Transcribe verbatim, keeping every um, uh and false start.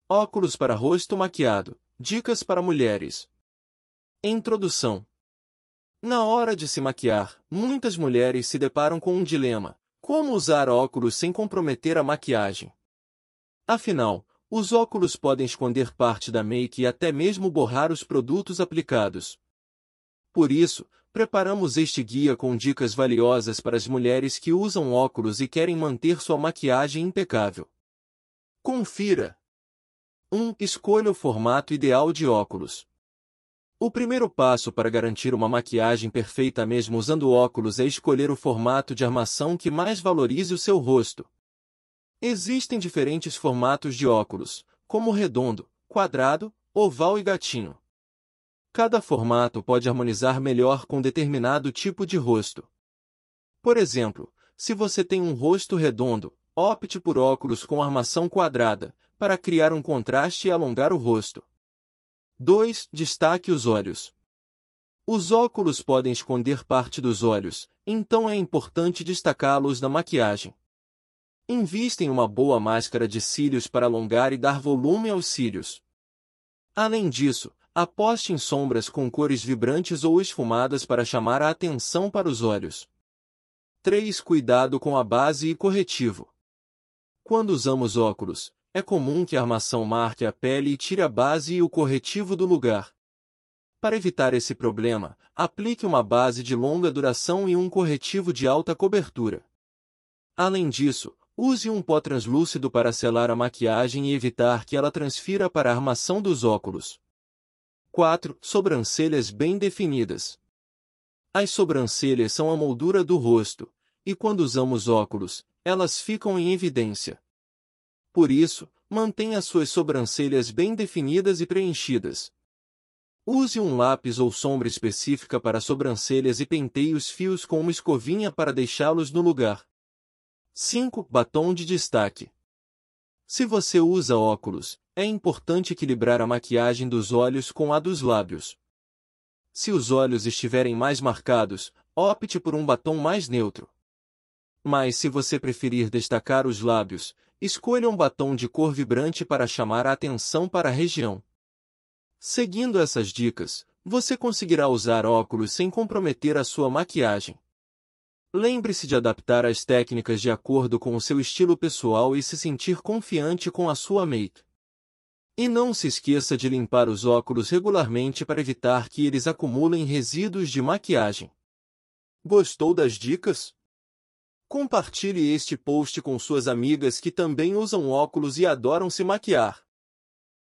Óculos para rosto maquiado. Dicas para mulheres. Introdução. Na hora de se maquiar, muitas mulheres se deparam com um dilema: como usar óculos sem comprometer a maquiagem? Afinal, os óculos podem esconder parte da make e até mesmo borrar os produtos aplicados. Por isso, preparamos este guia com dicas valiosas para as mulheres que usam óculos e querem manter sua maquiagem impecável. Confira. um. Escolha o formato ideal de óculos. O primeiro passo para garantir uma maquiagem perfeita mesmo usando óculos é escolher o formato de armação que mais valorize o seu rosto. Existem diferentes formatos de óculos, como redondo, quadrado, oval e gatinho. Cada formato pode harmonizar melhor com determinado tipo de rosto. Por exemplo, se você tem um rosto redondo, opte por óculos com armação quadrada, para criar um contraste e alongar o rosto. dois. Destaque os olhos. Os óculos podem esconder parte dos olhos, então é importante destacá-los na maquiagem. Invista em uma boa máscara de cílios para alongar e dar volume aos cílios. Além disso, aposte em sombras com cores vibrantes ou esfumadas para chamar a atenção para os olhos. três. Cuidado com a base e corretivo. Quando usamos óculos, é comum que a armação marque a pele e tire a base e o corretivo do lugar. Para evitar esse problema, aplique uma base de longa duração e um corretivo de alta cobertura. Além disso, use um pó translúcido para selar a maquiagem e evitar que ela transfira para a armação dos óculos. quatro. Sobrancelhas bem definidas. As sobrancelhas são a moldura do rosto, e quando usamos óculos, elas ficam em evidência. Por isso, mantenha suas sobrancelhas bem definidas e preenchidas. Use um lápis ou sombra específica para sobrancelhas e penteie os fios com uma escovinha para deixá-los no lugar. cinco. Batom de destaque. Se você usa óculos, é importante equilibrar a maquiagem dos olhos com a dos lábios. Se os olhos estiverem mais marcados, opte por um batom mais neutro. Mas se você preferir destacar os lábios, escolha um batom de cor vibrante para chamar a atenção para a região. Seguindo essas dicas, você conseguirá usar óculos sem comprometer a sua maquiagem. Lembre-se de adaptar as técnicas de acordo com o seu estilo pessoal e se sentir confiante com a sua make. E não se esqueça de limpar os óculos regularmente para evitar que eles acumulem resíduos de maquiagem. Gostou das dicas? Compartilhe este post com suas amigas que também usam óculos e adoram se maquiar.